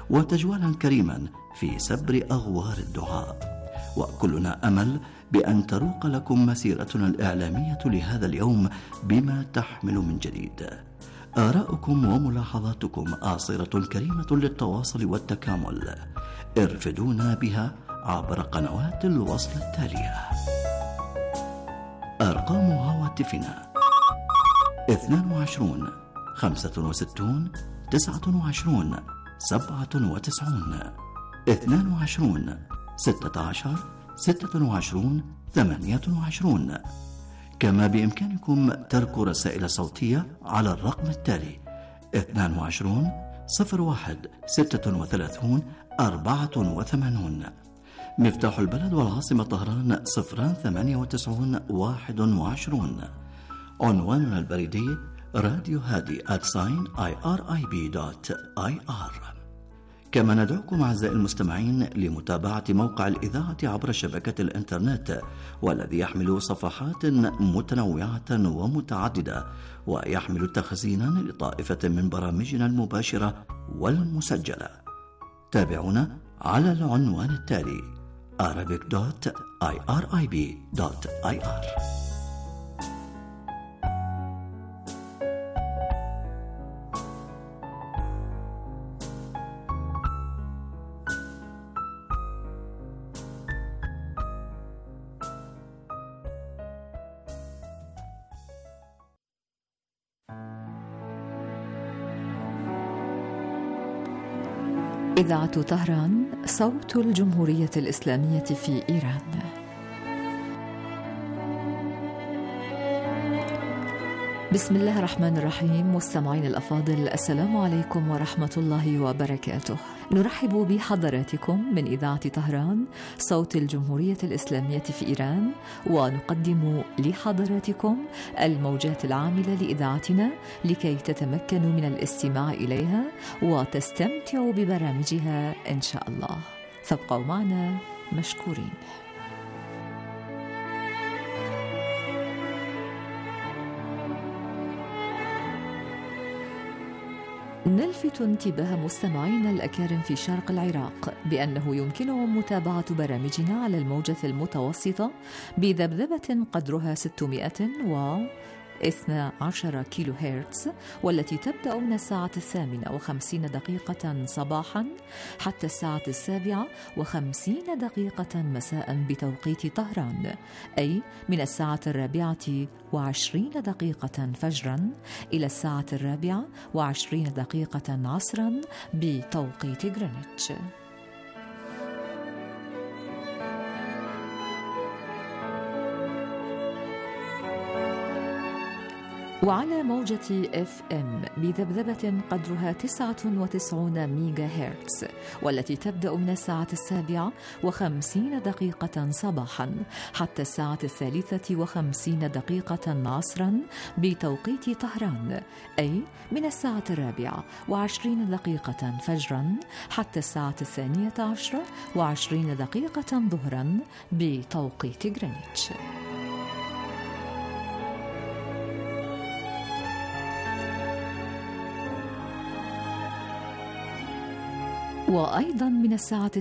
وتجوالا كريما في سبر أغوار الدعاء. وكلنا أمل بأن تروق لكم مسيرتنا الإعلامية لهذا اليوم بما تحمل من جديد. آراؤكم وملاحظاتكم آصرة كريمة للتواصل والتكامل. ارفدونا بها عبر قنوات الوصل التالية. أرقام هواتفنا 22 65 29 97 22 16 26 28. كما بإمكانكم ترك رسائل صوتية على الرقم التالي 22 01 36 84. مفتاح البلد والعاصمة طهران 098 21. عنواننا البريدي راديو هادي @irib.ir. كما ندعوكم أعزائي المستمعين لمتابعة موقع الإذاعة عبر شبكة الإنترنت، والذي يحمل صفحات متنوعة ومتعددة، ويحمل تخزينا لطائفة من برامجنا المباشرة والمسجلة. تابعونا على العنوان التالي arabic.irib.ir. إذاعة طهران، صوت الجمهورية الإسلامية في إيران. بسم الله الرحمن الرحيم. مستمعين الأفاضل، السلام عليكم ورحمة الله وبركاته. نرحب بحضراتكم من إذاعة طهران، صوت الجمهورية الإسلامية في إيران، ونقدم لحضراتكم الموجات العاملة لإذاعتنا لكي تتمكنوا من الاستماع إليها وتستمتعوا ببرامجها إن شاء الله. فابقوا معنا مشكورين. نلفت انتباه مستمعينا الأكارم في شرق العراق بأنه يمكنهم متابعة برامجنا على الموجة المتوسطة بذبذبة قدرها 612 كيلو هرتز، والتي تبدأ من الساعة 58 صباحا حتى الساعة 57 مساء بتوقيت طهران، أي من الساعة 24 فجرا إلى الساعة 24 عصرا بتوقيت غرينتش. وعلى موجة FM بذبذبة قدرها 99 ميجا هرتز، والتي تبدأ من الساعة 57 صباحا حتى الساعة 53 عصرا بتوقيت طهران، أي من الساعة 24 فجرا حتى الساعة 12:20 ظهرا بتوقيت غرينتش. وأيضا من الساعة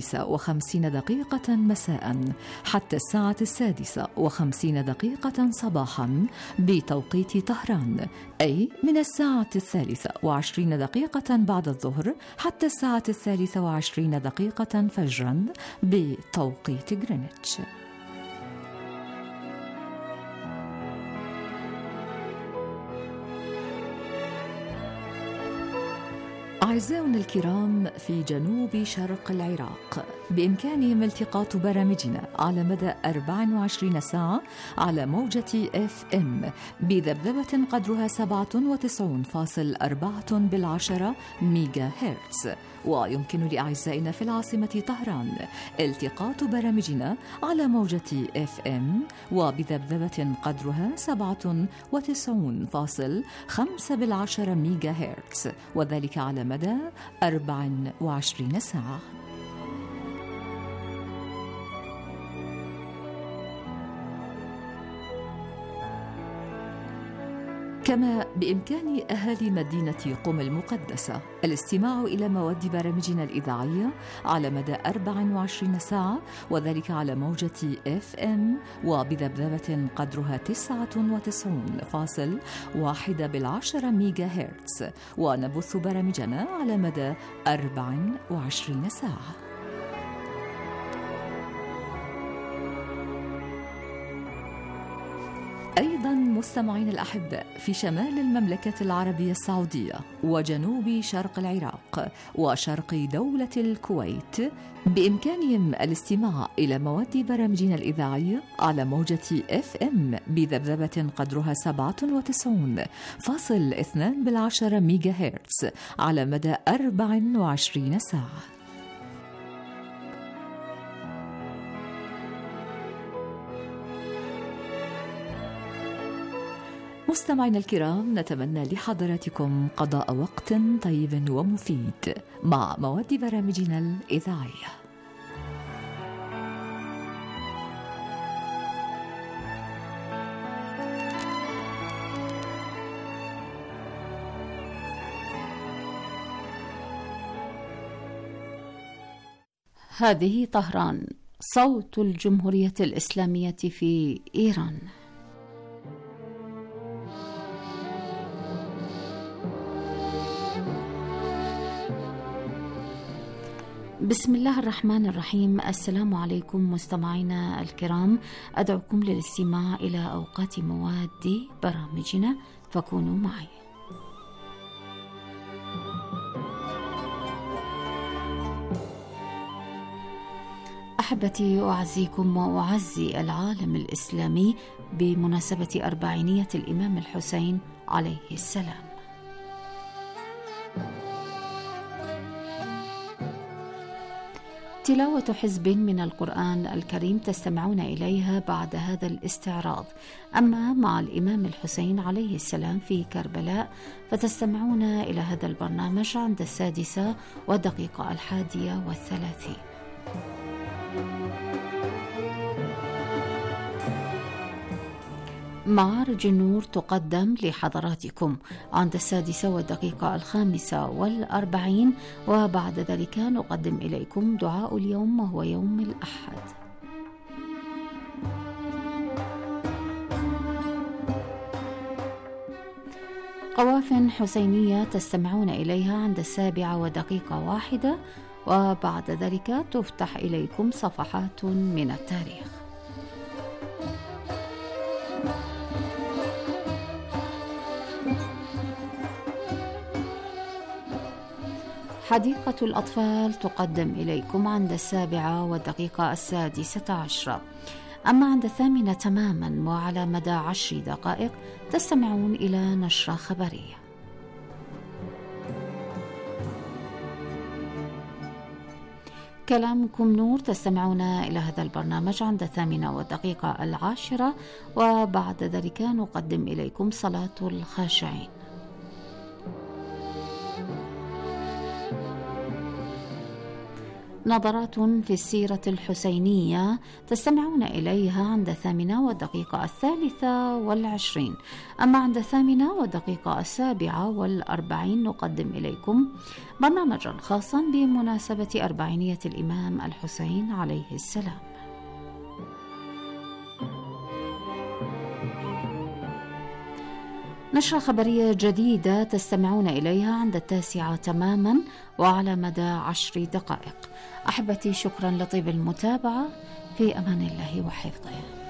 6:50 مساء حتى الساعة 6:50 صباحا بتوقيت طهران، أي من الساعة 23 بعد الظهر حتى الساعة 23 فجرا بتوقيت غرينتش. أعزائنا الكرام في جنوب شرق العراق، بإمكانهم التقاط برامجنا على مدى 24 ساعة على موجة FM بذبذبة قدرها 97.4 ميجا هرتز. ويمكن لأعزائنا في العاصمة طهران التقاط برامجنا على موجة FM وبذبذبة قدرها 97.5 ميجا هرتز، وذلك على مدى 24 ساعة. كما بإمكان أهالي مدينة قم المقدسة الاستماع إلى مواد برامجنا الإذاعية على مدى 24 ساعة، وذلك على موجة FM وبذبذبة قدرها 99.1 ميجا هرتز، ونبث برامجنا على مدى 24 ساعة. أيضا مستمعين الأحباء، في شمال المملكة العربية السعودية وجنوب شرق العراق وشرق دولة الكويت بإمكانهم الاستماع إلى مواد برامجنا الإذاعية على موجة FM بذبذبة قدرها 97.2 ميجا هرتز على مدى 24 ساعة. مستمعينا الكرام، نتمنى لحضراتكم قضاء وقت طيب ومفيد مع مواد برامجنا الإذاعية. هذه طهران، صوت الجمهورية الإسلامية في إيران. بسم الله الرحمن الرحيم. السلام عليكم مستمعينا الكرام، أدعوكم للاستماع إلى أوقات مواد برامجنا، فكونوا معي. أحبتي، أعزيكم وأعزي العالم الإسلامي بمناسبة 40 الإمام الحسين عليه السلام. تلاوة حزب من القرآن الكريم تستمعون إليها بعد هذا الاستعراض. أما مع الإمام الحسين عليه السلام في كربلاء فتستمعون إلى هذا البرنامج عند 6:31. معارج النور تقدم لحضراتكم عند 6:45، وبعد ذلك نقدم إليكم دعاء اليوم وهو يوم الأحد. قواف حسينية تستمعون إليها عند 7:01، وبعد ذلك تفتح إليكم صفحات من التاريخ. حديقة الأطفال تقدم إليكم عند 7:06. أما عند 8 تماما وعلى مدى 10 دقائق تستمعون إلى نشرة خبرية. كلامكم نور تستمعون إلى هذا البرنامج عند 8:10، وبعد ذلك نقدم إليكم صلاة الخاشعين. نظرات في السيرة الحسينية تستمعون إليها عند 8:23. أما عند 8:47 نقدم إليكم برنامجا خاصا بمناسبة 40 الإمام الحسين عليه السلام. نشرة خبرية جديدة تستمعون إليها عند 9 تماما وعلى مدى 10 دقائق. أحبتي، شكرا لطيب المتابعة، في أمان الله وحفظه.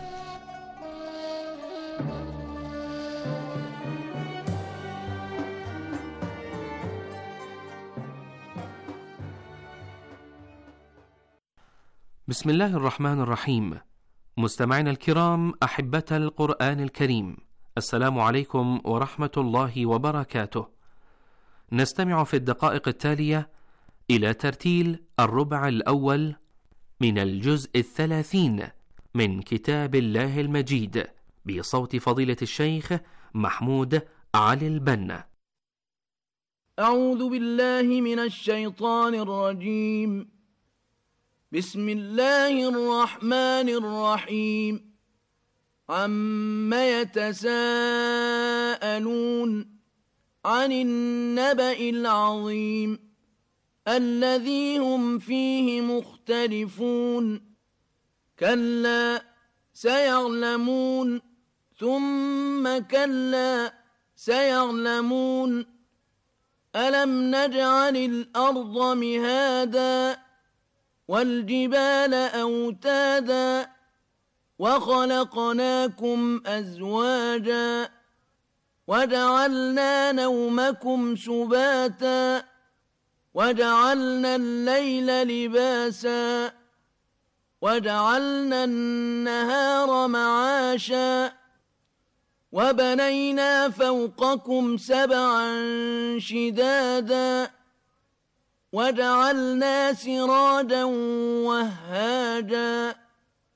بسم الله الرحمن الرحيم. مستمعينا الكرام، أحبة القرآن الكريم، السلام عليكم ورحمة الله وبركاته. نستمع في الدقائق التالية إلى ترتيل الربع الأول من الجزء 30 من كتاب الله المجيد بصوت فضيلة الشيخ محمود علي البنا. أعوذ بالله من الشيطان الرجيم. بسم الله الرحمن الرحيم. عَمَّ يَتَسَاءَلُونَ عَنِ النَّبَإِ الْعَظِيمِ الَّذِي هُمْ فِيهِ مُخْتَلِفُونَ كَلَّا سَيَعْلَمُونَ ثُمَّ كَلَّا سَيَعْلَمُونَ أَلَمْ نَجْعَلِ الْأَرْضَ مِهَادًا وَالْجِبَالَ أَوْتَادًا وَخَلَقْنَاكُمْ أَزْوَاجًا وَجَعَلْنَا نَوْمَكُمْ سُبَاتًا وَجَعَلْنَا اللَّيْلَ لِبَاسًا وَجَعَلْنَا النَّهَارَ مَعَاشًا وَبَنَيْنَا فَوْقَكُمْ سَبْعًا شِدَادًا وَجَعَلْنَا سِرَاجًا وَهَّاجًا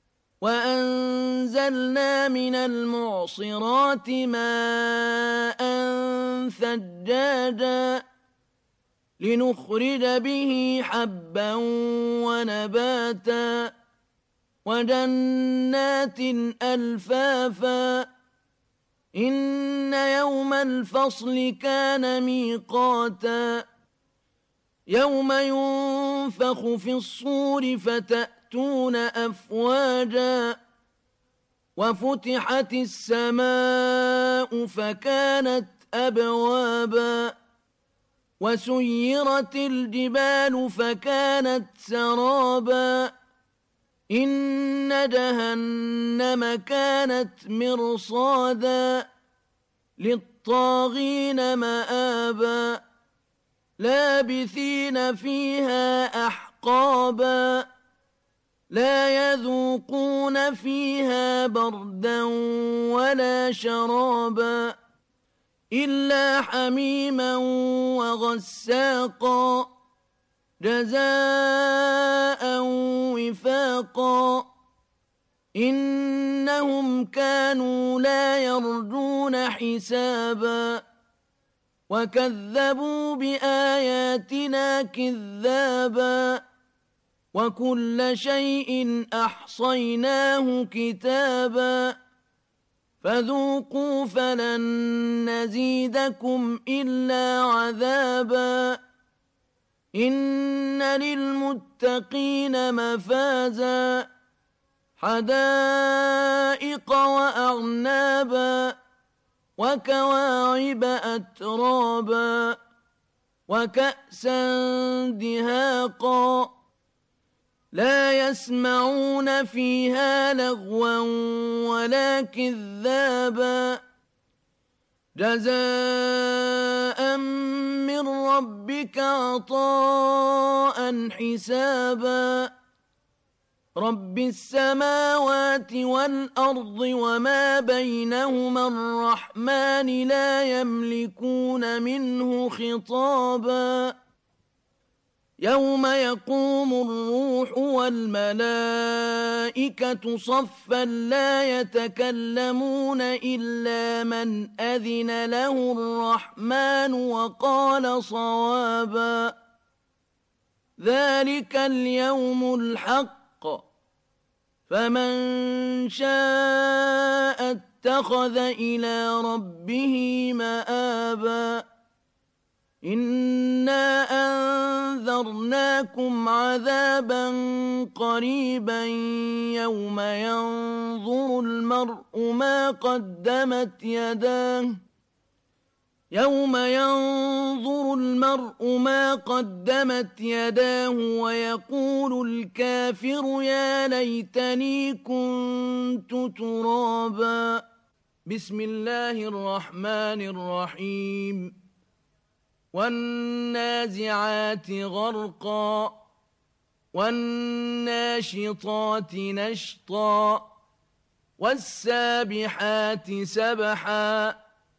وَأَنزَلْنَا مِنَ الْمُعْصِرَاتِ مَاءً ثَجَّاجًا لِنُخْرِجَ بِهِ حَبًّا وَنَبَاتًا وَجَنَّاتٍ أَلْفَافًا إِنَّ يَوْمَ الْفَصْلِ كَانَ مِيقَاتًا يَوْمَ يُنفَخُ فِي الصُّورِ فَتَأْتُونَ أَفْوَاجًا وَفُتِحَتِ السَّمَاءُ فَكَانَتْ أَبْوَابًا وَسُيِّرَتِ الْجِبَالُ فَكَانَتْ سَرَابًا إِنَّ جَهَنَّمَ كَانَتْ مِرْصَادًا لِلطَّاغِينَ مَآبًا لَابِثِينَ فِيهَا أَحْقَابًا لَا يَذُوقُونَ فِيهَا بَرْدًا وَلَا شَرَابًا إِلَّا حَمِيمًا وَغَسَّاقًا جَزَاءً وِفَاقًا إِنَّهُمْ كَانُوا لَا يَرْجُونَ حِسَابًا وَكَذَّبُوا بِآيَاتِنَا كِذَّابًا وَكُلَّ شَيْءٍ أَحْصَيْنَاهُ كِتَابًا فَذُوقُوا فَلَن نَّزِيدَكُمْ إِلَّا عَذَابًا إِنَّ لِلْمُتَّقِينَ مَفَازًا حَدَائِقَ وَأَعْنَابًا وَكَوَاعِبَ أَتْرَابًا وَكَأْسًا دِهَاقًا لَا يَسْمَعُونَ فِيهَا لَغْوًا وَلَا كِذَّابًا جَزَاءً مِّن رَّبِّكَ عَطَاءً حِسَابًا رَّبِّ السَّمَاوَاتِ وَالْأَرْضِ وَمَا بَيْنَهُمَا الرَّحْمَٰنِ لَا يَمْلِكُونَ مِنْهُ خِطَابًا يَوْمَ يَقُومُ الرُّوحُ وَالْمَلَائِكَةُ صَفًّا لَّا يَتَكَلَّمُونَ إِلَّا مَنْ أَذِنَ لَهُ الرَّحْمَٰنُ وَقَالَ صَوَابًا ذَلِكَ الْيَوْمُ الْحَقُّ فَمَن شَاءَ اتَّخَذَ إِلَىٰ رَبِّهِ مَآبًا إِنَّا أَنذَرْنَاكُمْ عَذَابًا قَرِيبًا يَوْمَ يَنظُرُ الْمَرْءُ مَا قَدَّمَتْ يَدَاهُ وَيَقُولُ الْكَافِرُ يَا لَيْتَنِي كُنتُ تُرَابًا بسم الله الرحمن الرحيم وَالنَّازِعَاتِ غَرْقًا وَالنَّاشِطَاتِ نَشْطًا وَالسَّابِحَاتِ سَبْحًا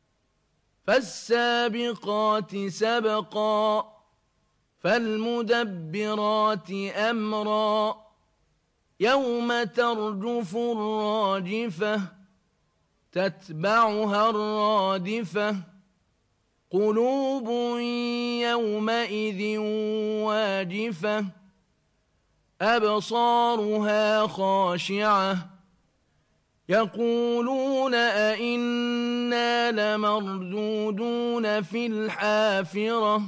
فَالسَّابِقَاتِ سَبْقًا فَالْمُدَبِّرَاتِ أَمْرًا يَوْمَ تَرْجُفُ الرَّاجِفَةُ تَتْبَعُهَا الرَّادِفَةُ قُلُوبٌ يَوْمَئِذٍ وَاجِفَةٌ أَبْصَارُهَا خَاشِعَةٌ يقولون أئنا لمردودون في الحافرة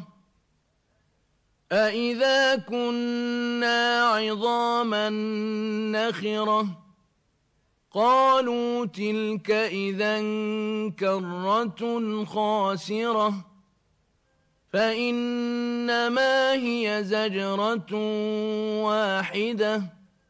أئذا كنا عظاما نخرة قالوا تلك إذا كرة خاسرة فإنما هي زجرة واحدة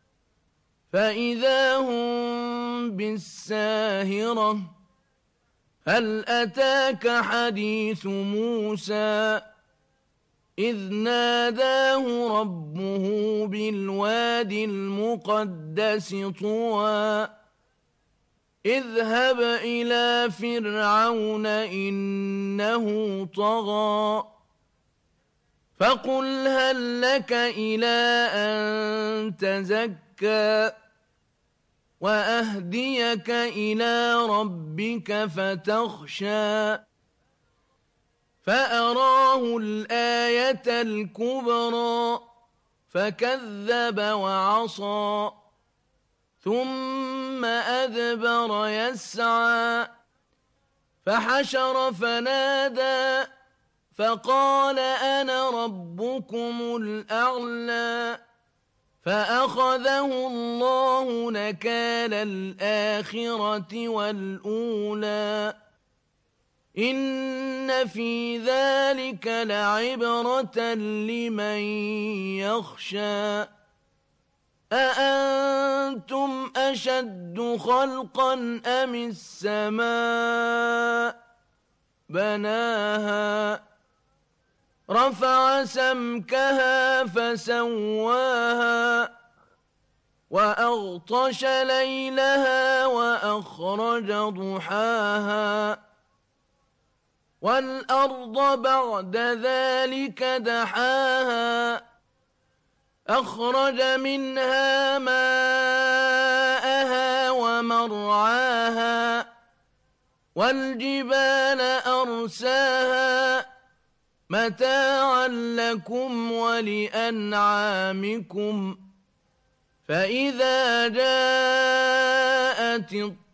فإذا هم بالساهرة هل أتاك حديث موسى إذ ناداه ربه بالوادي المقدس طوى اذهب إلى فرعون إنه طغى فقل هل لك إلى أن تزكى وأهديك إلى ربك فتخشى فأراه الآية الكبرى فكذب وعصى ثم أدبر يسعى فحشر فنادى فقال أنا ربكم الأعلى فأخذه الله نكال الآخرة والأولى إن في ذلك لعبرة لمن يخشى أأنتم أشد خلقا أم السماء بناها رفع سمكها فسواها وأغطش ليلها وأخرج ضحاها والأرض بعد ذلك دحاها أخرج منها ماءها ومرعاها والجبال أرساها متاعا لكم ولأنعامكم فإذا جاءت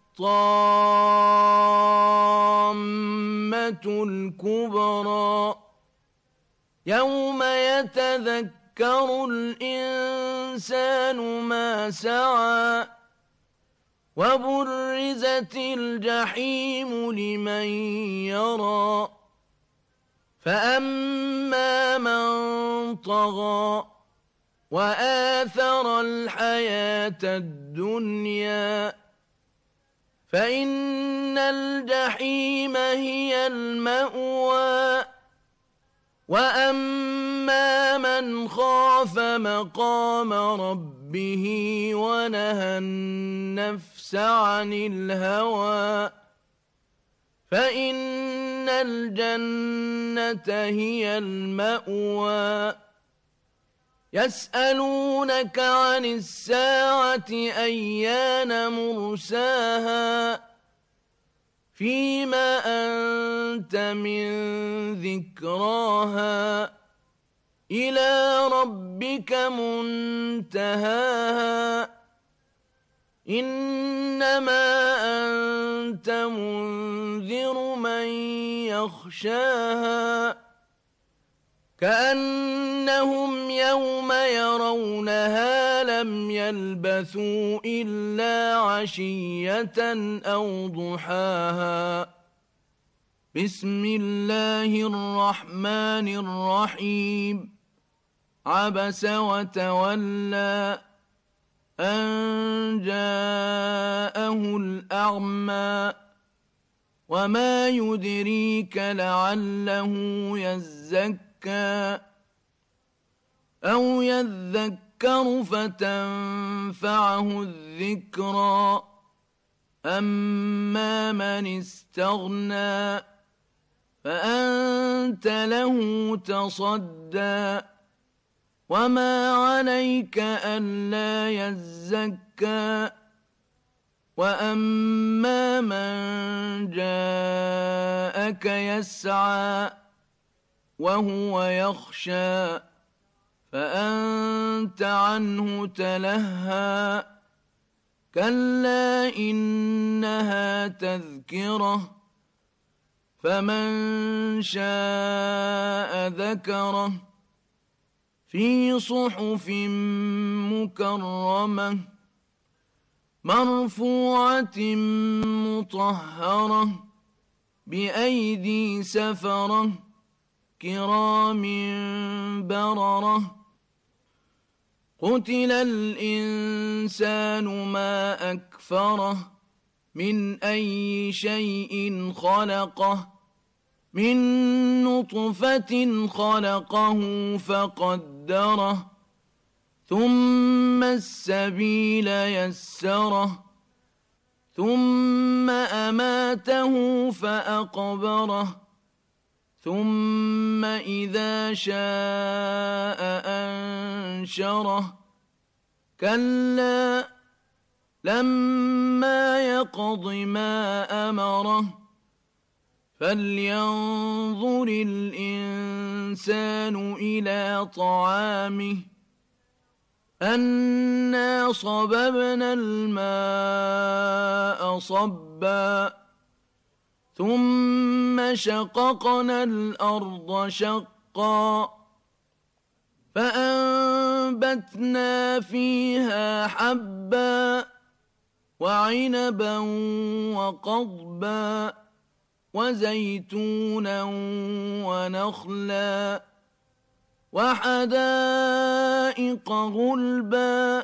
الطامة الكبرى يوم يتذكر الإنسان ما سعى وبرزت الجحيم لمن يرى فأما من طغى وآثر الحياة الدنيا فإن الجحيم هي المأوى وأما من خاف مقام ربه ونهى النفس عن الهوى فإن الجنة هي المأوى يسألونك عن الساعة أيان مرساها فيما أنت من ذكراها إلى ربك منتهاها إنما أنت منذر من يخشاها كأنهم يوم يرونها لم يلبثوا إلا عشية أو ضحاها بسم الله الرحمن الرحيم عبس وتولى أن جاءه الأعمى وما يدريك لعله يزكى أو يذكر فتنفعه الذكرى أما من استغنى فأنت له تصدى وما عليك ألا يزكى وأما من جاءك يسعى وهو يخشى فأنت عنه تلهى كلا إنها تذكرة فمن شاء ذكره في صحف مكرمة مرفوعة مطهرة بأيدي سفرة كرام بررة قتل الإنسان ما أكفره من أي شيء خلقه من نطفة خلقه فقدره ثم السبيل يسره ثم أماته فأقبره ثم إذا شاء أنشره كلا لما يقض ما أمره فلينظر الإنسان إلى طعامه أنا صببنا الماء صبا ثم شققنا الأرض شقا فأنبتنا فيها حبا وعنبا وقضبا وزيتونا ونخلا وحدائق غلبا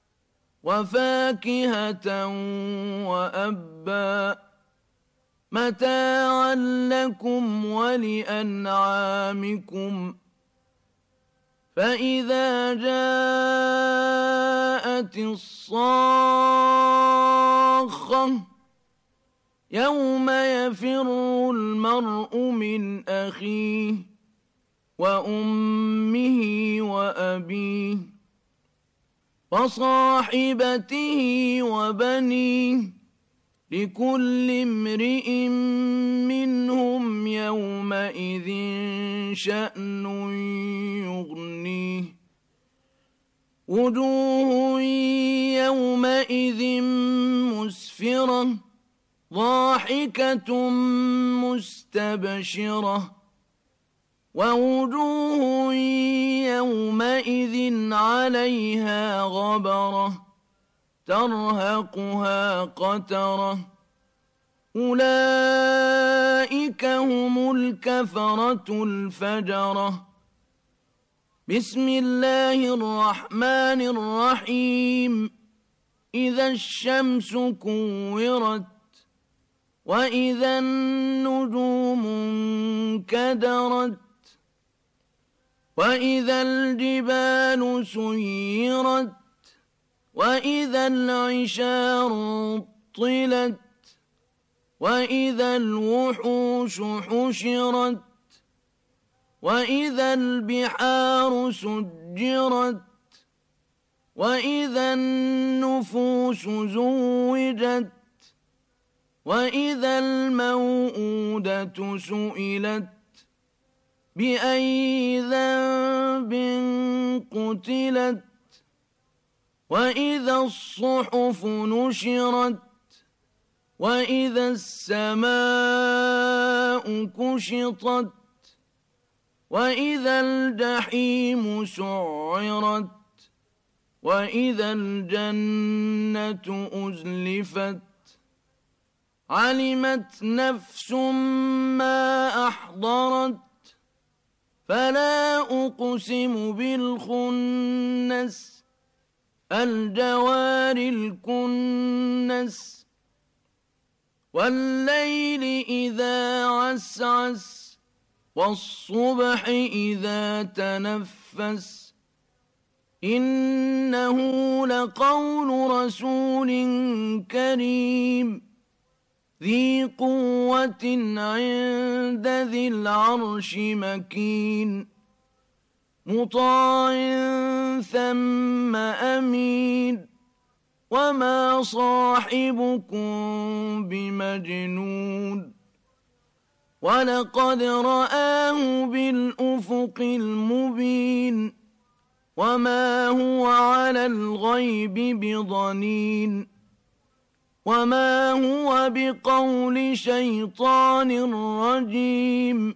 وفاكهة وأبا متاعا لكم ولأنعامكم فإذا جاءت الصاخة يوم يفر المرء من أخيه وأمه وأبيه وصاحبته وبنيه لكل امرئ منهم يومئذ شأن يغنيه وجوه يومئذ مسفرة ضاحكة مستبشرة ووجوه يومئذ عليها غبرة ترهقها قترة أولئك هم الكفرة الفجرة بسم الله الرحمن الرحيم إذا الشمس كورت وإذا النجوم انكدرت وإذا الجبال سيرت وإذا العشار طلت وإذا الوحوش حشرت وإذا البحار سجرت وإذا النفوس زوجت وإذا الموءودة سئلت بأي ذنب قتلت وإذا الصحف نشرت وإذا السماء كشطت وإذا الجحيم سعرت وإذا الجنة أزلفت علمت نفس ما أحضرت فلا أقسم بالخنس الجوار الكنس والليل إذا عسعس والصبح إذا تنفس إنه لقول رسول كريم ذي قوة عند ذي العرش مكين مطاع ثم أمين وما صاحبكم بمجنون ولقد رآه بالأفق المبين وما هو على الغيب بضنين وما هو بقول شيطان رجيم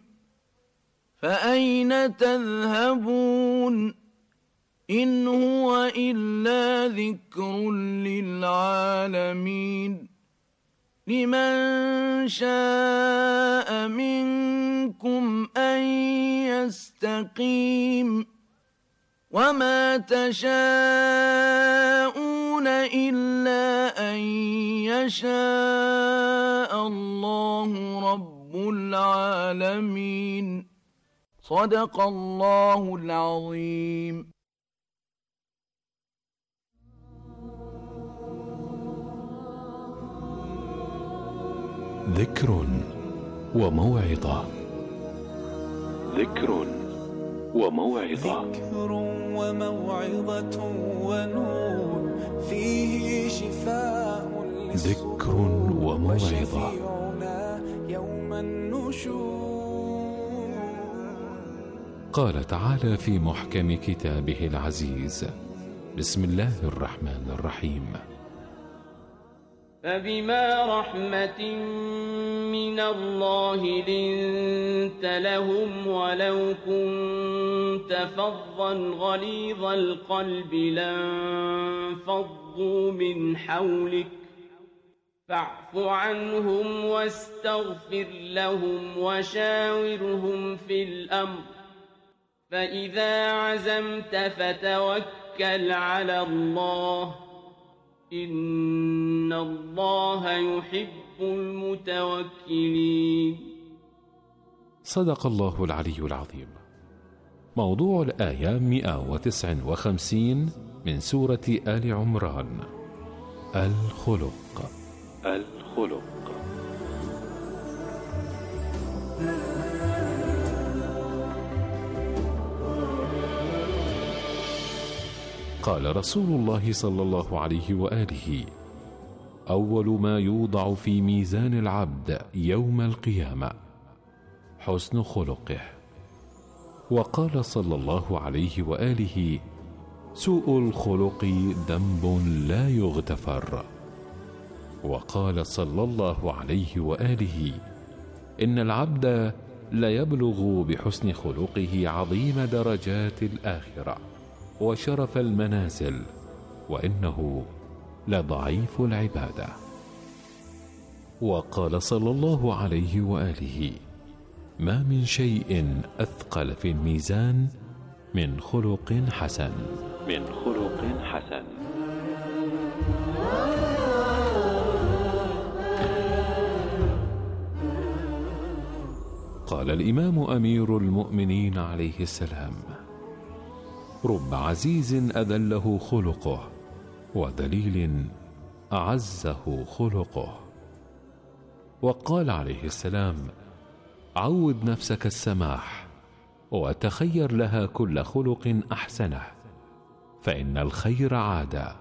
فأين تذهبون إن هو إلا ذكر للعالمين لمن شاء منكم أن يستقيم وما تشاءون إلا أن يشاء الله رب العالمين صدق الله العظيم. ذكر وموعظة. ذكر وموعظة. ذكر وموعظة ونور فيه شفاء ذكر وموعظة. يوم النشور. قال تعالى في محكم كتابه العزيز: بسم الله الرحمن الرحيم. فبما رحمة من الله لنت لهم ولو كنت فظا غليظ القلب لانفضوا من حولك فاعف عنهم واستغفر لهم وشاورهم في الأمر فإذا عزمت فتوكل على الله إن الله يحب المتوكلين. صدق الله العلي العظيم. موضوع الآية 159 من سورة آل عمران. الخلق. قال رسول الله صلى الله عليه وآله: أول ما يوضع في ميزان العبد يوم القيامة حسن خلقه. وقال صلى الله عليه وآله: سوء الخلق ذنب لا يغتفر. وقال صلى الله عليه وآله: إن العبد ليبلغ بحسن خلقه عظيم درجات الآخرة وشرف المنازل وإنه لضعيف العبادة. وقال صلى الله عليه وآله: ما من شيء أثقل في الميزان من خلق حسن. قال الإمام أمير المؤمنين عليه السلام: رب عزيز أذله خلقه وذليل أعزه خلقه. وقال عليه السلام: عود نفسك السماح وتخير لها كل خلق أحسنه فإن الخير عادة.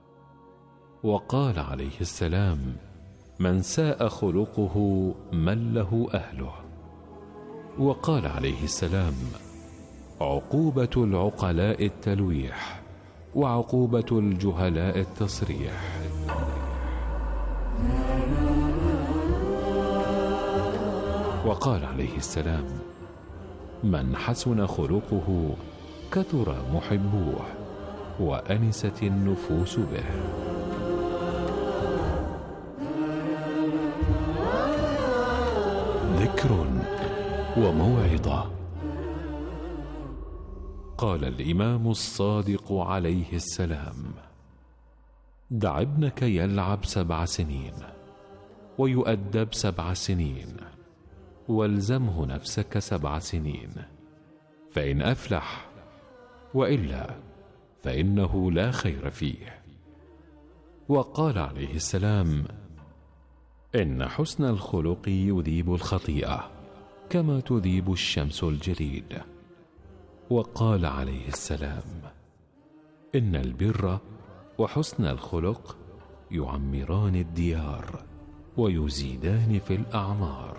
وقال عليه السلام: من ساء خلقه من له أهله. وقال عليه السلام: عقوبة العقلاء التلويح وعقوبة الجهلاء التصريح. وقال عليه السلام: من حسن خلقه كثر محبوه وأنست النفوس به. ذكر وموعظة. قال الإمام الصادق عليه السلام: دع ابنك يلعب 7 سنين ويؤدب 7 سنين والزمه نفسك 7 سنين فإن أفلح وإلا فإنه لا خير فيه. وقال عليه السلام: إن حسن الخلق يذيب الخطيئة كما تذيب الشمس الجليد. وقال عليه السلام: إن البر وحسن الخلق يعمران الديار ويزيدان في الأعمار.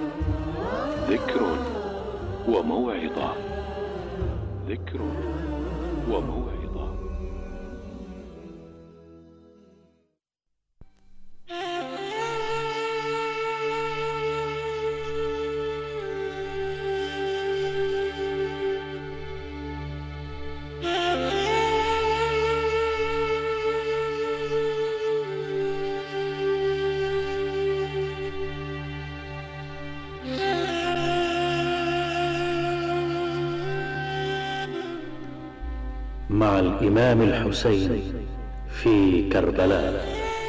ذكر وموعظة. وموعظة. مع الإمام الحسين في كربلاء.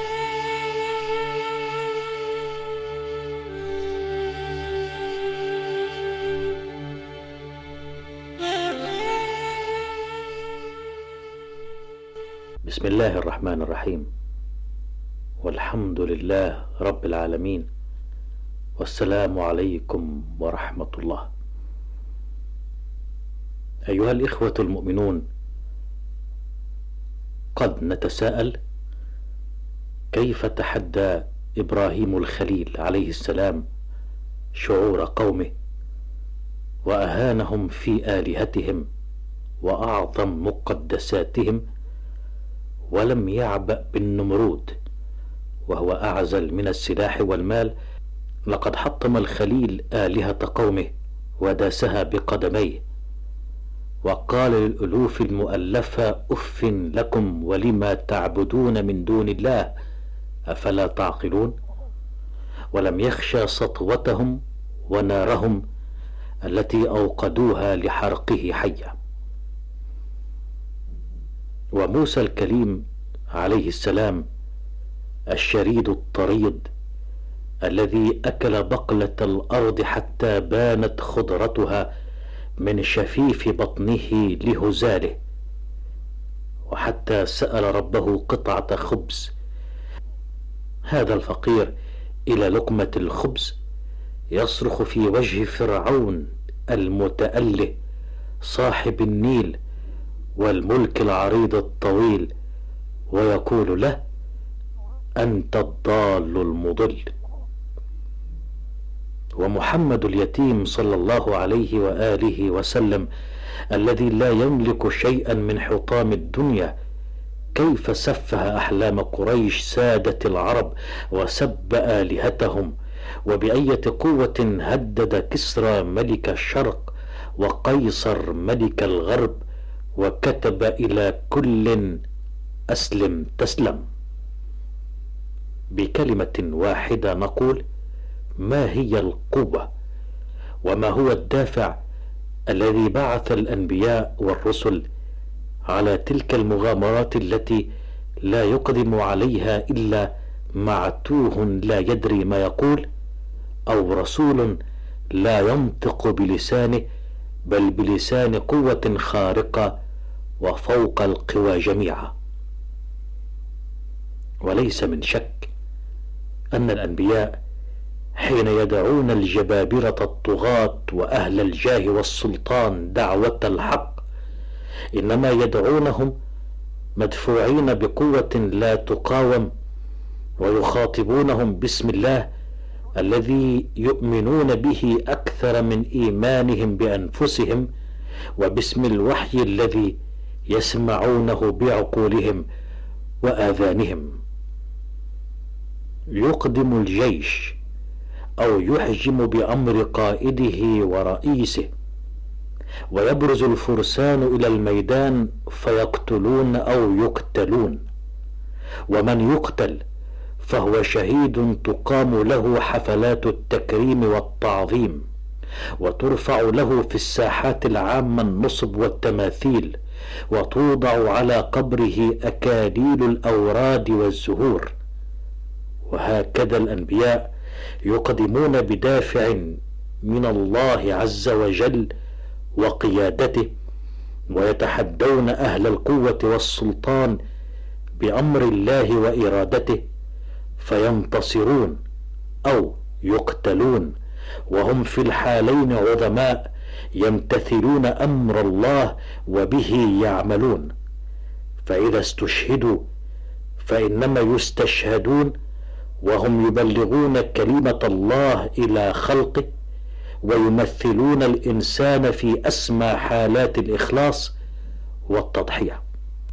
بسم الله الرحمن الرحيم، والحمد لله رب العالمين، والسلام عليكم ورحمة الله. أيها الإخوة المؤمنون، قد نتساءل كيف تحدى إبراهيم الخليل عليه السلام شعور قومه وأهانهم في آلهتهم وأعظم مقدساتهم، ولم يعبأ بالنمرود وهو أعزل من السلاح والمال. لقد حطم الخليل آلهة قومه وداسها بقدميه، وقال للألوف المؤلفة: أف لكم ولما تعبدون من دون الله أفلا تعقلون؟ ولم يخشى سطوتهم ونارهم التي أوقدوها لحرقه حيا. وموسى الكليم عليه السلام الشريد الطريد الذي أكل بقلة الأرض حتى بانت خضرتها من شفيف بطنه لهزاله، وحتى سأل ربه قطعة خبز. هذا الفقير إلى لقمة الخبز يصرخ في وجه فرعون المتأله صاحب النيل والملك العريض الطويل، ويقول له: أنت الضال المضل. ومحمد اليتيم صلى الله عليه وآله وسلم الذي لا يملك شيئا من حطام الدنيا، كيف سفه أحلام قريش سادة العرب وسب آلهتهم، وبأية قوة هدد كسرى ملك الشرق وقيصر ملك الغرب، وكتب إلى كل: أسلم تسلم. بكلمة واحدة نقول: ما هي القوة؟ وما هو الدافع الذي بعث الأنبياء والرسل على تلك المغامرات التي لا يقدم عليها إلا معتوه لا يدري ما يقول، أو رسول لا ينطق بلسانه بل بلسان قوة خارقة وفوق القوى جميعا؟ وليس من شك أن الأنبياء حين يدعون الجبابرة الطغاة وأهل الجاه والسلطان دعوة الحق، إنما يدعونهم مدفوعين بقوة لا تقاوم، ويخاطبونهم باسم الله الذي يؤمنون به أكثر من إيمانهم بأنفسهم، وباسم الوحي الذي يسمعونه بعقولهم وآذانهم. يقدم الجيش أو يحجم بأمر قائده ورئيسه، ويبرز الفرسان إلى الميدان فيقتلون أو يقتلون، ومن يقتل فهو شهيد تقام له حفلات التكريم والتعظيم، وترفع له في الساحات العامة النصب والتماثيل، وتوضع على قبره أكاليل الأوراد والزهور. وهكذا الأنبياء يقدمون بدافع من الله عز وجل وقيادته، ويتحدون أهل القوة والسلطان بأمر الله وإرادته، فينتصرون أو يقتلون، وهم في الحالين عظماء يمتثلون أمر الله وبه يعملون. فإذا استشهدوا فإنما يستشهدون وهم يبلغون كلمة الله إلى خلقه، ويمثلون الإنسان في أسمى حالات الإخلاص، والتضحية.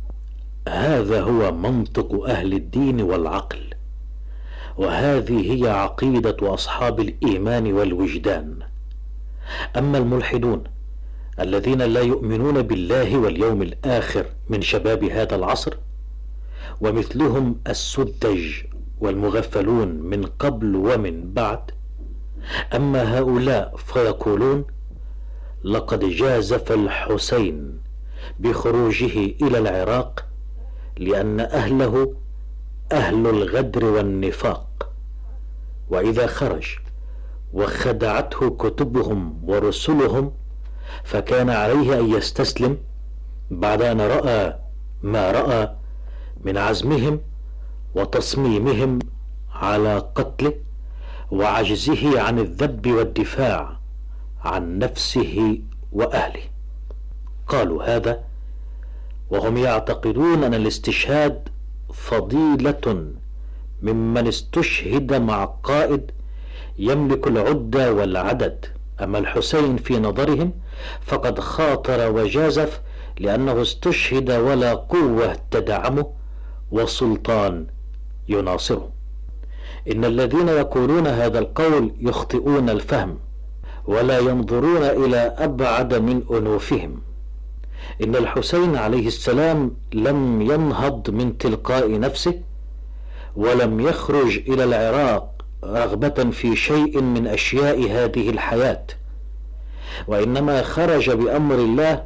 هذا هو منطق أهل الدين والعقل، وهذه هي عقيدة أصحاب الإيمان والوجدان. أما الملحدون الذين لا يؤمنون بالله واليوم الآخر من شباب هذا العصر، ومثلهم السذج والمغفلون من قبل ومن بعد، أما هؤلاء فيقولون: لقد جازف الحسين بخروجه إلى العراق لأن أهله أهل الغدر والنفاق، وإذا خرج وخدعته كتبهم ورسلهم فكان عليه أن يستسلم بعد أن رأى ما رأى من عزمهم وتصميمهم على قتله وعجزه عن الذب والدفاع عن نفسه وأهله. قالوا هذا وهم يعتقدون أن الاستشهاد فضيلة ممن استشهد مع قائد يملك العدة والعدد. أما الحسين في نظرهم فقد خاطر وجازف لأنه استشهد ولا قوة تدعمه وسلطان يناصره. إن الذين يقولون هذا القول يخطئون الفهم ولا ينظرون إلى أبعد من أنوفهم. إن الحسين عليه السلام لم ينهض من تلقاء نفسه، ولم يخرج إلى العراق رغبة في شيء من أشياء هذه الحياة، وإنما خرج بأمر الله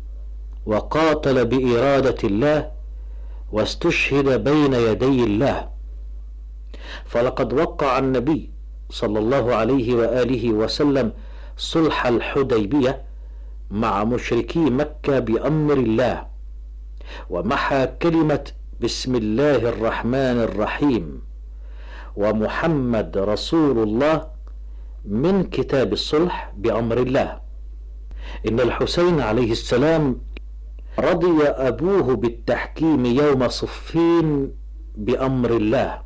وقاتل بإرادة الله واستشهد بين يدي الله. فلقد وقع النبي صلى الله عليه وآله وسلم صلح الحديبية مع مشركي مكة بأمر الله، ومحى كلمة بسم الله الرحمن الرحيم ومحمد رسول الله من كتاب الصلح بأمر الله. إن الحسين عليه السلام رضي أبوه بالتحكيم يوم صفين بأمر الله،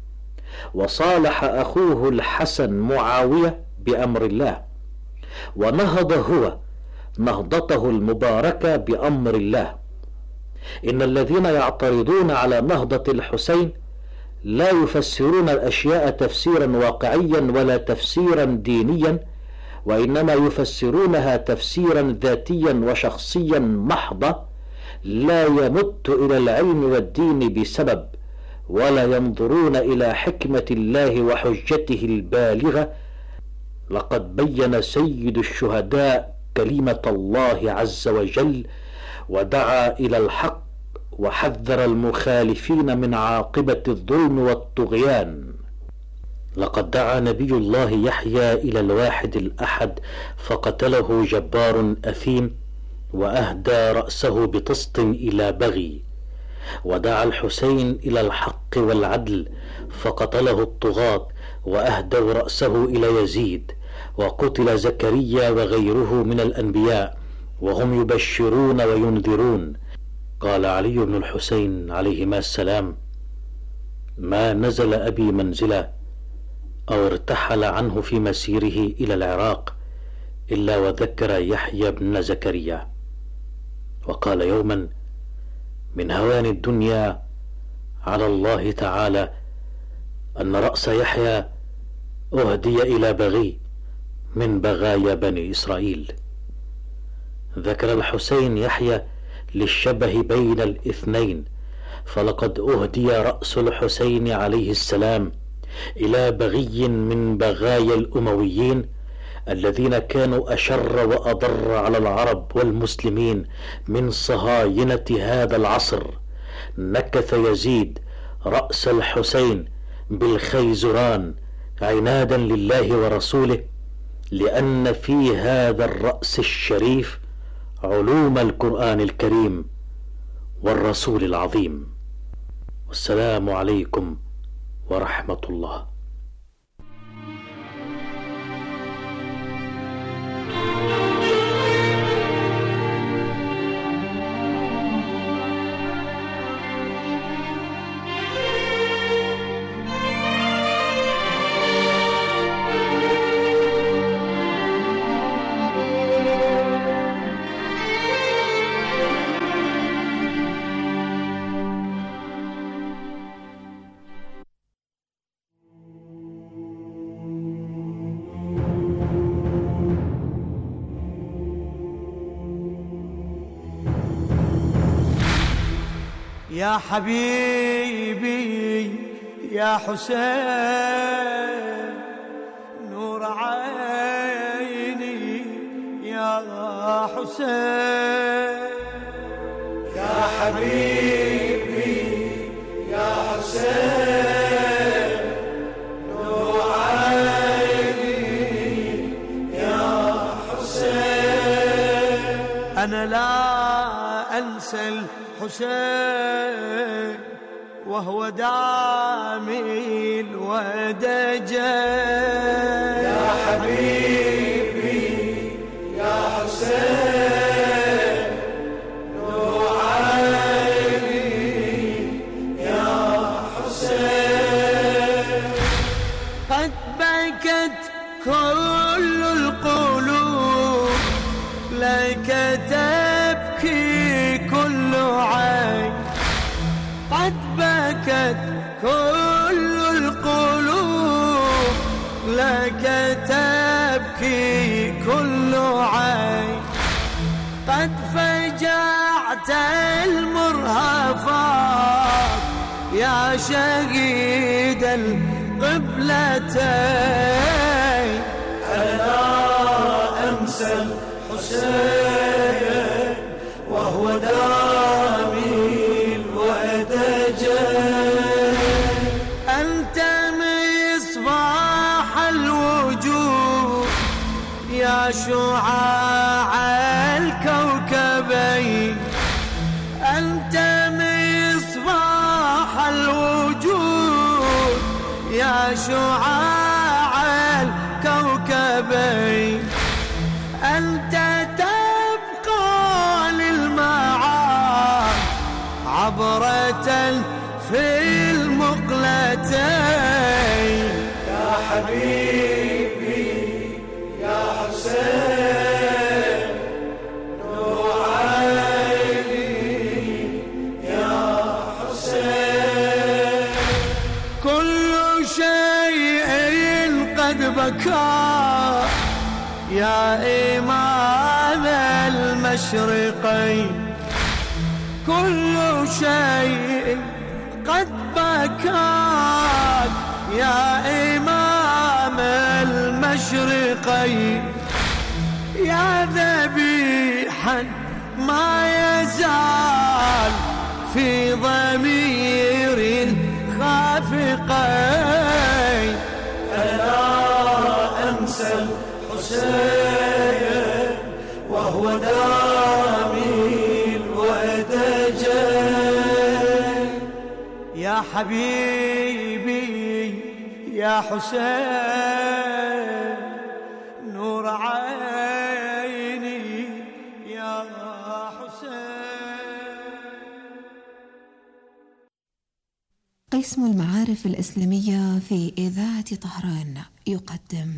وصالح أخوه الحسن معاوية بأمر الله، ونهض هو نهضته المباركة بأمر الله. إن الذين يعترضون على نهضة الحسين لا يفسرون الأشياء تفسيرا واقعيا ولا تفسيرا دينيا، وإنما يفسرونها تفسيرا ذاتيا وشخصيا محضا، لا يمت إلى العلم والدين بسبب، ولا ينظرون إلى حكمة الله وحجته البالغة. لقد بين سيد الشهداء كلمة الله عز وجل ودعا إلى الحق وحذر المخالفين من عاقبة الظلم والطغيان. لقد دعا نبي الله يحيى إلى الواحد الأحد فقتله جبار أثيم وأهدى رأسه بطست إلى بغي، ودعا الحسين إلى الحق والعدل فقتله الطغاة وأهدوا رأسه إلى يزيد، وقتل زكريا وغيره من الأنبياء وهم يبشرون وينذرون. قال علي بن الحسين عليهما السلام: ما نزل أبي منزلا أو ارتحل عنه في مسيره إلى العراق إلا وذكر يحيى بن زكريا. وقال يوما: من هوان الدنيا على الله تعالى أن رأس يحيى أهدي إلى بغي من بغايا بني إسرائيل. ذكر الحسين يحيى للشبه بين الاثنين، فلقد أهدي رأس الحسين عليه السلام إلى بغي من بغايا الأمويين الذين كانوا أشر وأضر على العرب والمسلمين من صهاينة هذا العصر. نكث يزيد رأس الحسين بالخيزران عنادا لله ورسوله، لأن في هذا الرأس الشريف علوم القرآن الكريم والرسول العظيم. والسلام عليكم ورحمة الله. يا حبيبي يا حسين نور عيني يا حسين يا حبيبي يا حسين نور عيني يا حسين أنا لا أنسى الحسين وهو دامي الودجين يا حبيبي يا حسين نور عيني يا حسين قد بكت كل القلوب لك تبكي كل عين قد بكت كل القلوب لك تبكي كل عين قد فجعت المرهفات يا شهيد القبلتين أنا أنسى الحسين وهو دامي الودجين أنت مصباح الوجود يا شعاع الكوكبين أنت مصباح الوجود يا شعاع الكوكبين أنت تبقى للمعاد عبرة في المقلتين يا حبيبي يا حسين نور عيني يا حسين كل شيء قد بكى يا إمام المشرقين كل شيء قد بكاك يا إمام المشرقين يا ذبيحا ما يزال في ضمير الخافقين أنا أنسى الحسين وهو دامي الودجين يا حبيبي يا حسين نور عيني يا حسين. قسم المعارف الإسلامية في إذاعة طهران يقدم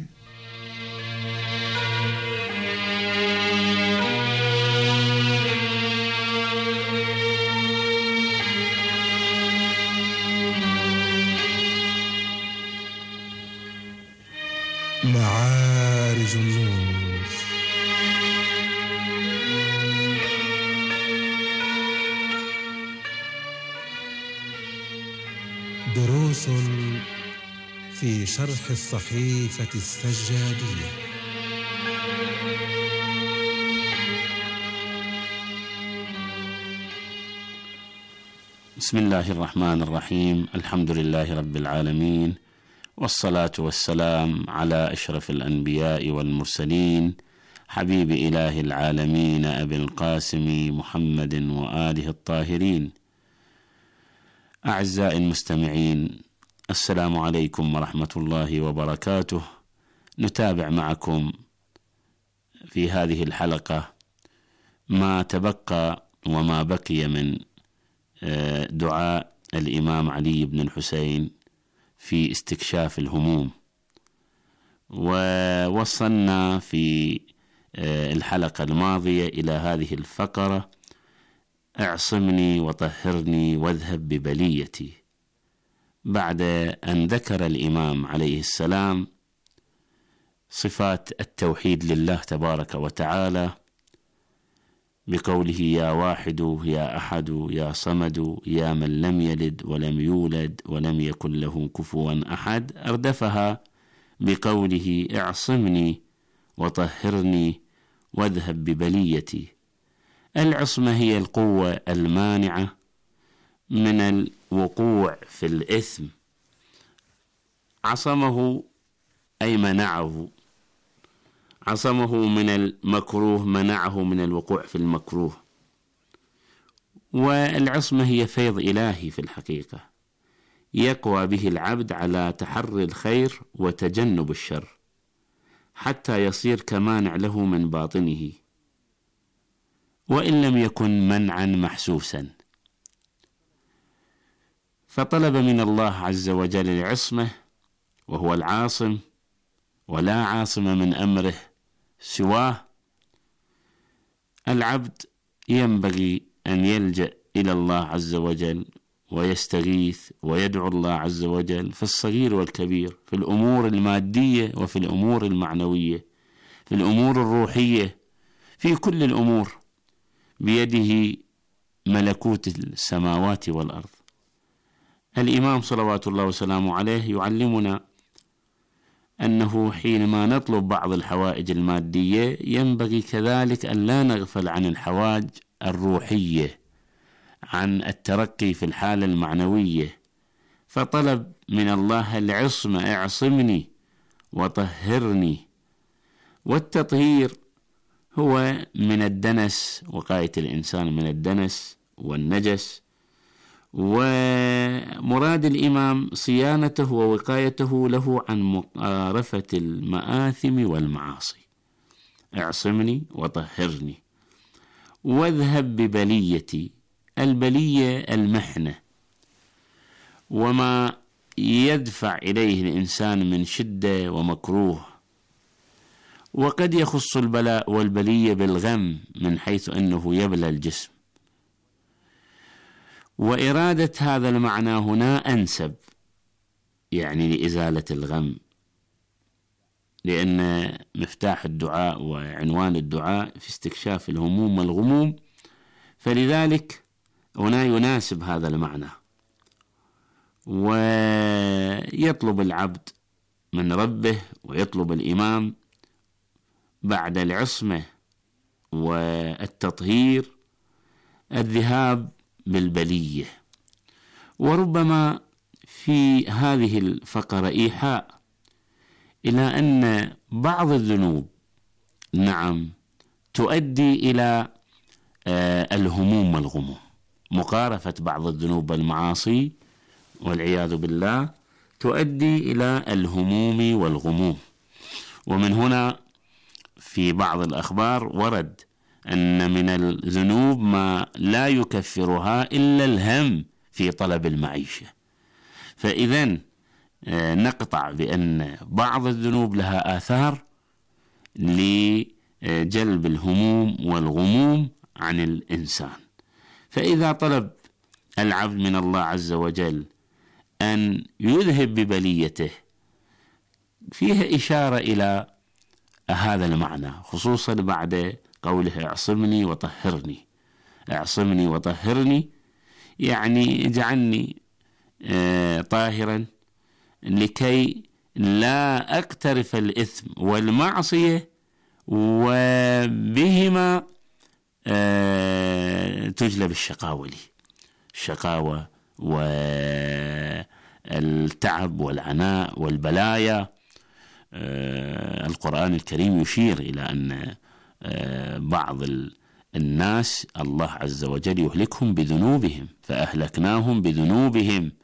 معارج النور. دروس في شرح الصحيفة السجادية. بسم الله الرحمن الرحيم. الحمد لله رب العالمين، والصلاة والسلام على أشرف الأنبياء والمرسلين، حبيب إله العالمين أبي القاسم محمد وآله الطاهرين. أعزائي المستمعين، السلام عليكم ورحمة الله وبركاته. نتابع معكم في هذه الحلقة ما تبقى وما بقي من دعاء الإمام علي بن الحسين في استكشاف الهموم. ووصلنا في الحلقة الماضية إلى هذه الفقرة: اعصمني وطهرني واذهب ببليتي. بعد أن ذكر الإمام عليه السلام صفات التوحيد لله تبارك وتعالى، بقوله يا واحد يا أحد يا صمد يا من لم يلد ولم يولد ولم يكن له كفوا أحد، أردفها بقوله اعصمني وطهرني واذهب ببليتي. العصمة هي القوة المانعة من الوقوع في الإثم. عصمه أي منعه، عصمه من المكروه، منعه من الوقوع في المكروه. والعصمة هي فيض إلهي في الحقيقة، يقوى به العبد على تحري الخير وتجنب الشر حتى يصير كمانع له من باطنه، وإن لم يكن منعا محسوسا. فطلب من الله عز وجل العصمة، وهو العاصم ولا عاصم من أمره سواه. العبد ينبغي أن يلجأ إلى الله عز وجل ويستغيث ويدعو الله عز وجل في الصغير والكبير، في الأمور المادية وفي الأمور المعنوية، في الأمور الروحية، في كل الأمور. بيده ملكوت السماوات والأرض. الإمام صلوات الله وسلامه عليه يعلمنا أنه حينما نطلب بعض الحوائج المادية ينبغي كذلك أن لا نغفل عن الحوائج الروحية، عن الترقي في الحالة المعنوية. فطلب من الله العصمة، اعصمني وطهرني. والتطهير هو من الدنس، وقاية الإنسان من الدنس والنجس، ومراد الإمام صيانته ووقايته له عن مقارفة المآثم والمعاصي. اعصمني وطهرني واذهب ببليتي. البلية المحنة وما يدفع إليه الإنسان من شدة ومكروه، وقد يخص البلاء والبلية بالغم من حيث أنه يبلى الجسم. وإرادة هذا المعنى هنا أنسب، يعني لإزالة الغم، لأن مفتاح الدعاء وعنوان الدعاء في استكشاف الهموم والغموم، فلذلك هنا يناسب هذا المعنى. ويطلب العبد من ربه ويطلب الإمام بعد العصمة والتطهير الذهاب بالبلية. وربما في هذه الفقرة إيحاء إلى أن بعض الذنوب نعم تؤدي إلى الهموم والغموم. مقارفة بعض الذنوب والمعاصي والعياذ بالله تؤدي إلى الهموم والغموم. ومن هنا في بعض الأخبار ورد أن من الذنوب ما لا يكفرها إلا الهم في طلب المعيشة. فإذن نقطع بأن بعض الذنوب لها آثار لجلب الهموم والغموم عن الإنسان. فإذا طلب العبد من الله عز وجل أن يذهب ببليته فيها إشارة إلى هذا المعنى، خصوصا بعد قوله اعصمني وطهرني. اعصمني وطهرني يعني اجعلني طاهرا لكي لا أقترف الإثم والمعصية، وبهما تجلب الشقاوة لي، الشقاوة والتعب والعناء والبلايا. القرآن الكريم يشير إلى أن بعض الناس الله عز وجل يهلكهم بذنوبهم، فأهلكناهم بذنوبهم،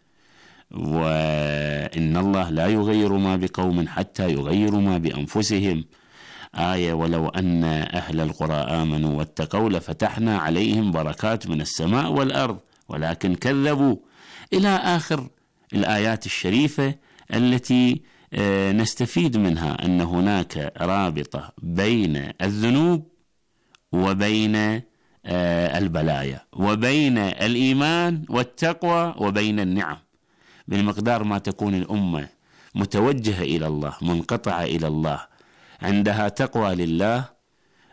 وإن الله لا يغير ما بقوم حتى يغيروا ما بأنفسهم. آية ولو أن أهل القرى آمنوا واتقوا لفتحنا عليهم بركات من السماء والأرض ولكن كذبوا، إلى آخر الآيات الشريفة التي نستفيد منها أن هناك رابطة بين الذنوب وبين البلايا وبين الإيمان والتقوى وبين النعم. بالمقدار ما تكون الأمة متوجهة إلى الله، منقطعة إلى الله، عندها تقوى لله،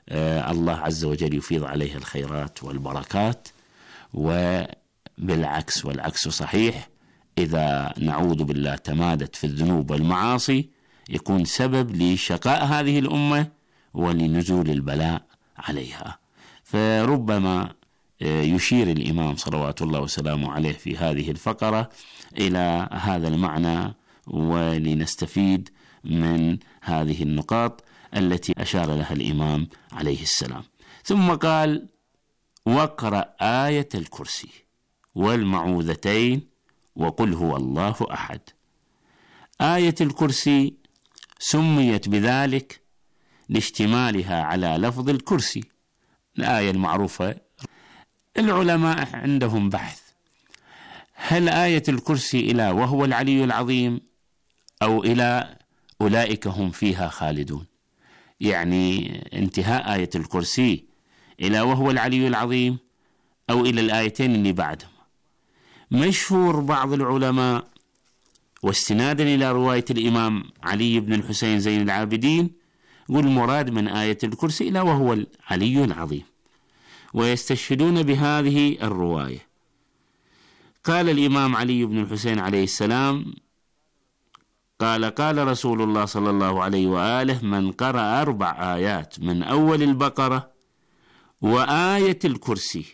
الله عز وجل يفيض عليها الخيرات والبركات. وبالعكس، والعكس صحيح، إذا نعوذ بالله تمادت في الذنوب والمعاصي يكون سبب لشقاء هذه الأمة ولنزول البلاء عليها. فربما يشير الإمام صلوات الله وسلامه عليه في هذه الفقرة إلى هذا المعنى، ولنستفيد من هذه النقاط التي أشار لها الإمام عليه السلام. ثم قال: واقرأ آية الكرسي والمعوذتين وقل هو الله أحد. آية الكرسي سميت بذلك لاشتمالها على لفظ الكرسي، الآية المعروفة. العلماء عندهم بحث: هل آية الكرسي إلى وهو العلي العظيم أو إلى أولئك هم فيها خالدون؟ يعني انتهاء آية الكرسي إلى وهو العلي العظيم أو إلى الآيتين اللي بعدهم. مشهور بعض العلماء واستنادا إلى رواية الإمام علي بن الحسين زين العابدين يقول المراد من آية الكرسي إلى وهو العلي العظيم، ويستشهدون بهذه الرواية. قال الإمام علي بن الحسين عليه السلام: قال رسول الله صلى الله عليه وآله: من قرأ 4 آيات من أول البقرة وآية الكرسي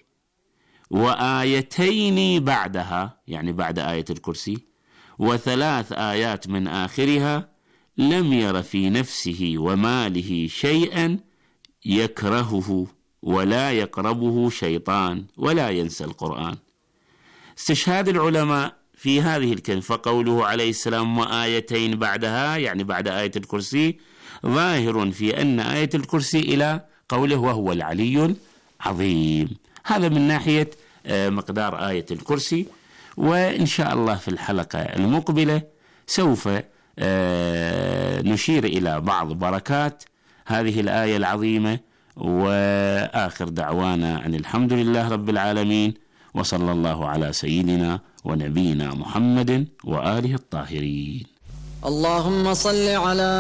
وآيتين بعدها، يعني بعد آية الكرسي، و3 آيات من آخرها، لم ير في نفسه وماله شيئا يكرهه ولا يقربه شيطان ولا ينسى القرآن. استشهاد العلماء في هذه الكلمة، فقوله عليه السلام وآيتين بعدها يعني بعد آية الكرسي، ظاهر في أن آية الكرسي إلى قوله وهو العلي العظيم. هذا من ناحية مقدار آية الكرسي. وإن شاء الله في الحلقة المقبلة سوف نشير إلى بعض بركات هذه الآية العظيمة. وآخر دعوانا أن الحمد لله رب العالمين، وصلى الله على سيدنا ونبينا محمد وآله الطاهرين. اللهم صل على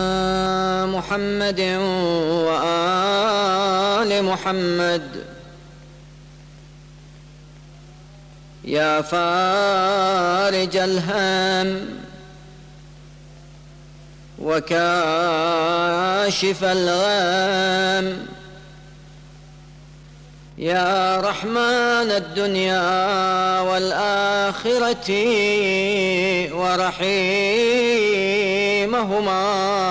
محمد وآل محمد. يا فارج الهم وكاشف الغم، يا رحمن الدنيا والآخرة ورحيمهما،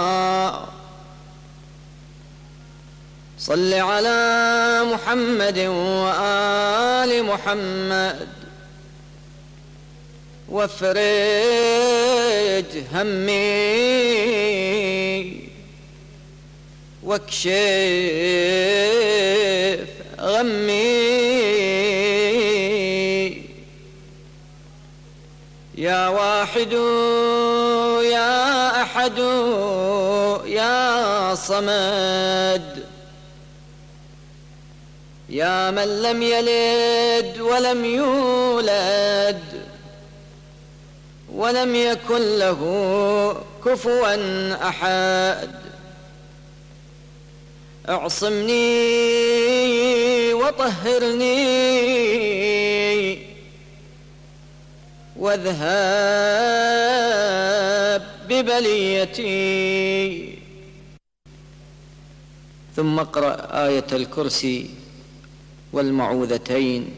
صل على محمد وآل محمد وافرج همي واكشف غمي، يا واحد يا أحد يا صمد، يا من لم يلد ولم يولد ولم يكن له كفوا أحد، اعصمني وطهرني واذهب ببليتي. ثم اقرأ آية الكرسي والمعوذتين.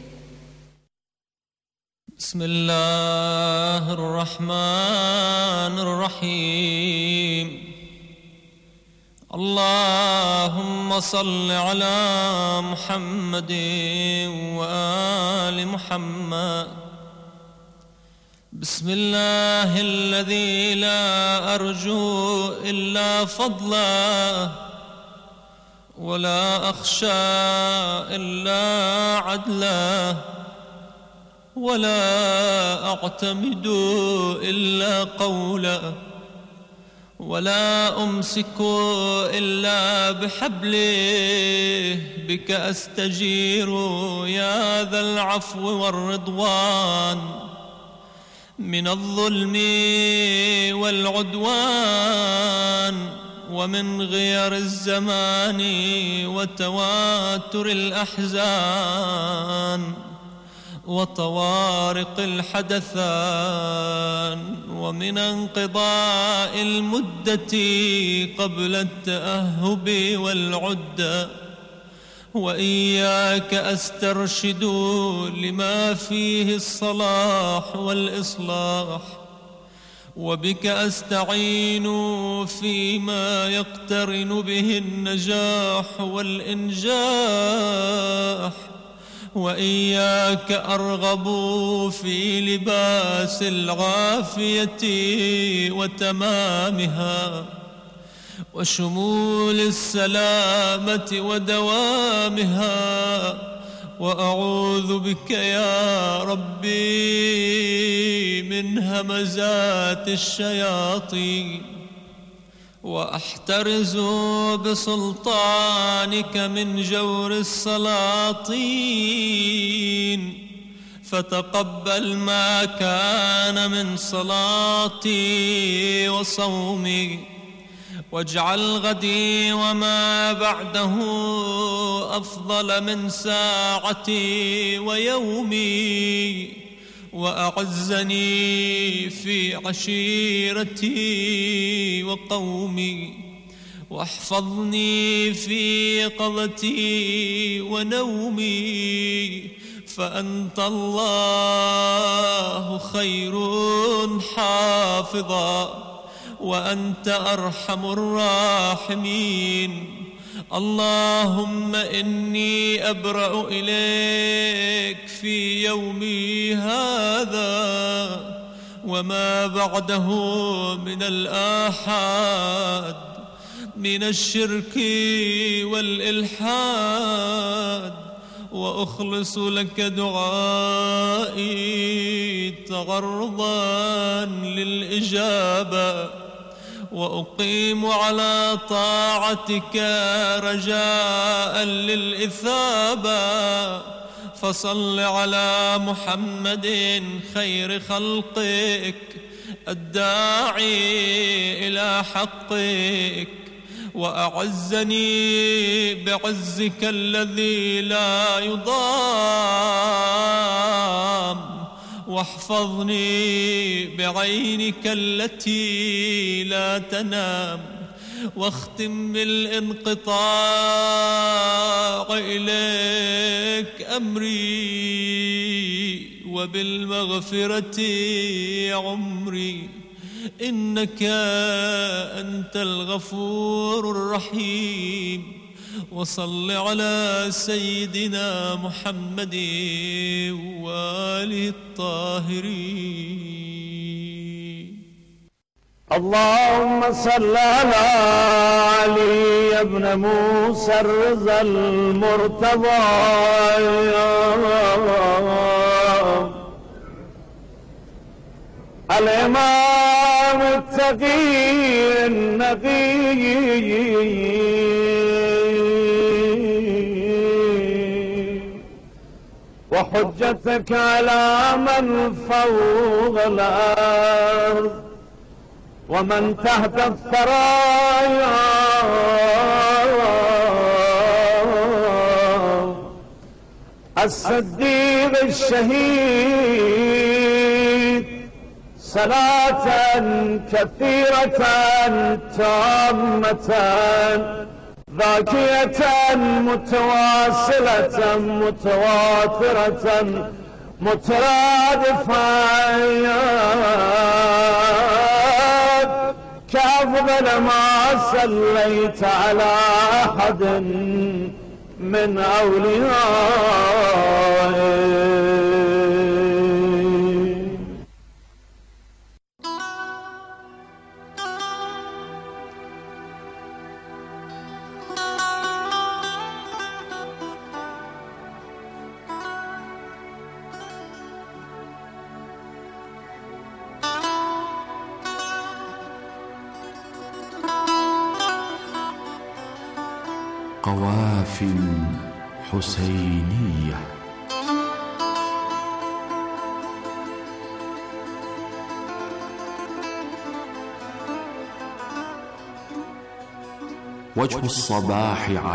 بسم الله الرحمن الرحيم. اللهم صل على محمد وآل محمد. بسم الله الذي لا أرجو إلا فضله ولا أخشى إلا عدله ولا أعتمد إلا قوله ولا أمسك إلا بحبله. بك أستجير يا ذا العفو والرضوان من الظلم والعدوان ومن غير الزمان وتواتر الأحزان وطوارق الحدثان ومن انقضاء المدة قبل التأهب والعدة، وإياك أسترشد لما فيه الصلاح والإصلاح، وبك أستعين فيما يقترن به النجاح والإنجاح، وإياك أرغب في لباس العافية وتمامها وشمول السلامة ودوامها، وأعوذ بك يا ربي من همزات الشياطين، وأحترز بسلطانك من جور السلاطين، فتقبل ما كان من صلاتي وصومي، واجعل غدي وما بعده أفضل من ساعتي ويومي، وأعزني في عشيرتي وقومي، واحفظني في يقظتي ونومي، فأنت الله خير حافظا وأنت أرحم الراحمين. اللهم إني أبرأ إليك في يومي هذا وما بعده من الآحاد، من الشرك والإلحاد، وأخلص لك دعائي تغرضا للإجابة، وأقيم على طاعتك رجاء للإثابة. فصل على محمد خير خلقك الداعي إلى حقك، وأعزني بعزك الذي لا يضام، واحفظني بعينك التي لا تنام، واختم بالانقطاع إليك أمري، وبالمغفرة عمري، إنك أنت الغفور الرحيم. وصل على سيدنا محمد وآله الطاهرين. اللهم صل على علي بن موسى الرضا المرتضى الإمام التقي النقي، وحجتك على من فوق الأرض ومن تحت الثرايا، الصديق الشهيد، صلاة كثيرة تامة باقية متواصلة متواترة مترادفة كأفضل ما صليت على أحد من أوليائك. قوافي حسينية. وجه الصباح